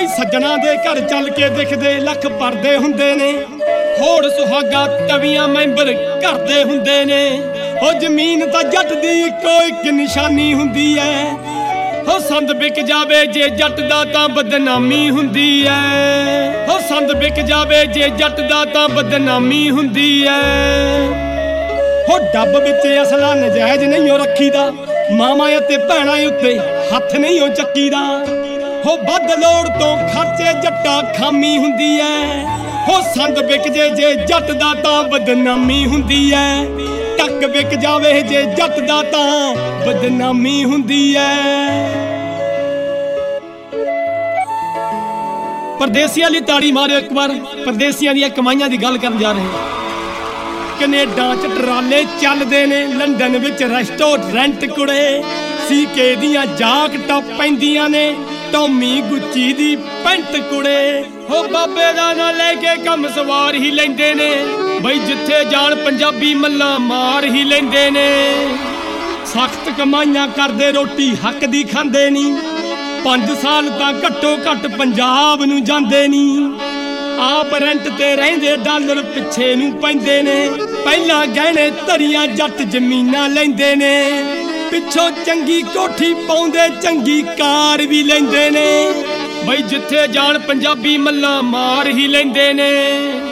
ਬਈ ਸੱਜਣਾ ਦੇ ਘਰ ਚੱਲ ਕੇ ਦਿਖਦੇ ਲੱਖ ਪਰਦੇ ਹੁੰਦੇ ਨੇ, ਹੋੜ ਸੁਹਾਗਾ ਤਵੀਆਂ ਮੈਂਬਰ ਘਰ ਦੇ ਹੁੰਦੇ ਨੇ। ਉਹ ਜ਼ਮੀਨ ਤਾਂ ਜੱਟ ਦੀ ਇੱਕੋ ਇੱਕ ਨਿਸ਼ਾਨੀ ਹੁੰਦੀ ਐ, ਹੋ ਸੰਦ ਵਿਕ ਜਾਵੇ ਜੇ ਜੱਟ ਦਾ ਤਾਂ ਬਦਨਾਮੀ ਹੁੰਦੀ ਐ, ਹੋ ਸੰਦ ਵਿਕ ਜਾਵੇ ਜੇ ਜੱਟ ਦਾ ਤਾਂ ਬਦਨਾਮੀ ਹੁੰਦੀ ਐ। ਹੋ ਡੱਬ ਵਿੱਚ ਅਸਲਾ ਨਜਾਇਜ਼ ਨਹੀਂ ਉਹ ਰੱਖੀਦਾ, ਮਾਵਾਂ ਅਤੇ ਭੈਣਾਂ ਉੱਤੇ ਹੱਥ ਨਹੀਂ ਉਹ ਚੱਕੀਦਾ। ਹੋ ਵੱਧ ਲੋੜ ਤੋਂ ਖਰਚੇ ਜੱਟਾ ਖਾਮੀ ਹੁੰਦੀ ਐ, ਹੋ ਸੰਦ ਵਿਕ ਜੇ ਜੱਟ ਦਾ ਤਾਂ ਬਦਨਾਮੀ ਹੁੰਦੀ ਐ। ਟੱਕ ਵਿਕ ਜਾਵੇ ਜੇ ਜੱਟ ਦਾ ਤਾਂ ਬਦਨਾਮੀ ਹੁੰਦੀ ਐ। ਪਰਦੇਸੀਆਂ ਲਈ ਤਾੜੀ ਮਾਰਿਓ ਇੱਕ ਵਾਰ, ਪਰਦੇਸੀਆਂ ਦੀਆਂ ਕਮਾਈਆਂ ਦੀ ਗੱਲ ਕਰਨ ਜਾ ਰਹੇ ਹਾਂ। ਕੈਨੇਡਾ ਚ ਟਰਾਲੇ ਚੱਲਦੇ ਨੇ, ਲੰਡਨ ਵਿੱਚ ਰੈਸਟੋਰੈਂਟ ਕੁੜੇ, ਸੀਕੇ ਦੀਆਂ ਜਾਕਟਾਂ ਪੈਂਦੀਆਂ ਨੇ, ਟੋਮੀ ਗੁੱਚੀ ਦੀ ਪੈਂਟ ਕੁੜੇ। ਹੋ ਬਾਬੇ ਦਾ ਨਾਂ ਲੈ ਕੇ ਕੰਮ ਸਵਾਰ ਹੀ ਲੈਂਦੇ ਨੇ, ਬਈ ਜਿੱਥੇ ਜਾਣ ਪੰਜਾਬੀ ਮੱਲਾਂ ਮਾਰ ਹੀ ਲੈਂਦੇ ਨੇ। ਸਖਤ ਕਮਾਈਆਂ ਕਰਦੇ ਰੋਟੀ ਹੱਕ ਦੀ ਖਾਂਦੇ ਨੀ, 5 ਸਾਲ ਤਾਂ ਘੱਟੋ ਘੱਟ ਪੰਜਾਬ ਨੂੰ ਜਾਂਦੇ ਨੀ। ਆਪ ਰੈਂਟ ਤੇ ਰਹਿੰਦੇ ਡਾਲਰ ਪਿੱਛੇ ਨੂੰ ਪੈਂਦੇ ਨੇ, ਪਹਿਲਾਂ ਗਹਿਣੇ ਧਰੀਆਂ ਜੱਟ ਜ਼ਮੀਨਾਂ ਲੈਂਦੇ ਨੇ। ਪਿੱਛੋਂ ਚੰਗੀ ਕੋਠੀ ਪਾਉਂਦੇ ਚੰਗੀ ਕਾਰ ਵੀ ਲੈਂਦੇ ਨੇ, ਬਈ ਜਿੱਥੇ ਜਾਣ ਪੰਜਾਬੀ ਮੱਲਾਂ ਮਾਰ ਹੀ ਲੈਂਦੇ ਨੇ।